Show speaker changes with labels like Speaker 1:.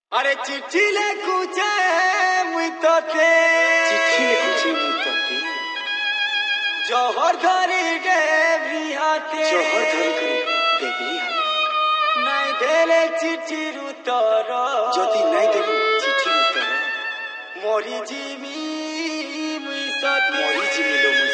Speaker 1: अरे चिट्ठी लिखुचे मुई तोते
Speaker 2: चिट्ठी लिखुचे मुई तोते
Speaker 1: जोहर धरी देवी हाथे
Speaker 2: जोहर धरी करी देवी हाथे
Speaker 1: नाई देले चिट्ठी उतर
Speaker 2: जदि नाई देबु चिट्ठी उतर
Speaker 1: मोरी जीवी मुई सते
Speaker 2: मोरी जीवी लो मुई